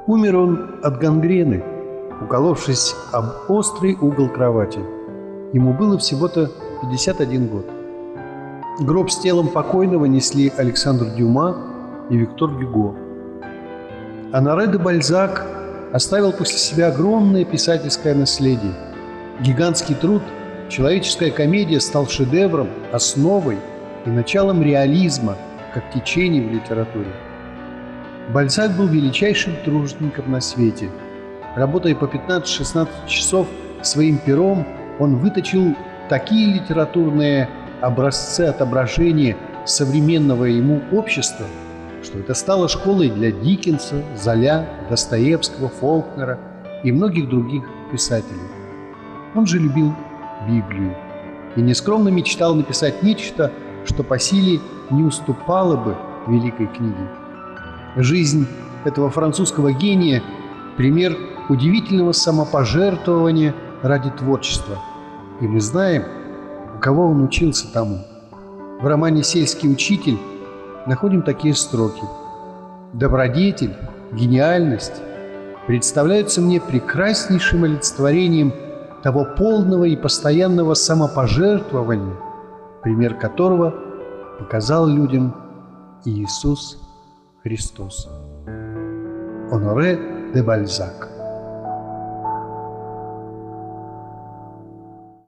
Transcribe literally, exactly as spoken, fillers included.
Умер он от гангрены, уколовшись об острый угол кровати. Ему было всего-то пятьдесят один год. Гроб с телом покойного несли Александр Дюма и Виктор Гюго. Оноре де Бальзак оставил после себя огромное писательское наследие. Гигантский труд «Человеческая комедия» стал шедевром, основой и началом реализма как течения в литературе. Бальзак был величайшим тружеником на свете. Работая по пятнадцать-шестнадцать часов своим пером, он выточил такие литературные образцы отображения современного ему общества, что это стало школой для Диккенса, Золя, Достоевского, Фолкнера и многих других писателей. Он же любил Библию и нескромно мечтал написать нечто, что по силе не уступало бы великой книге. Жизнь этого французского гения – пример удивительного самопожертвования ради творчества. И мы знаем, у кого он учился тому. В романе «Сельский учитель» находим такие строки: «Добродетель, гениальность представляются мне прекраснейшим олицетворением того полного и постоянного самопожертвования, пример которого показал людям Иисус Христос». Оноре де Бальзак.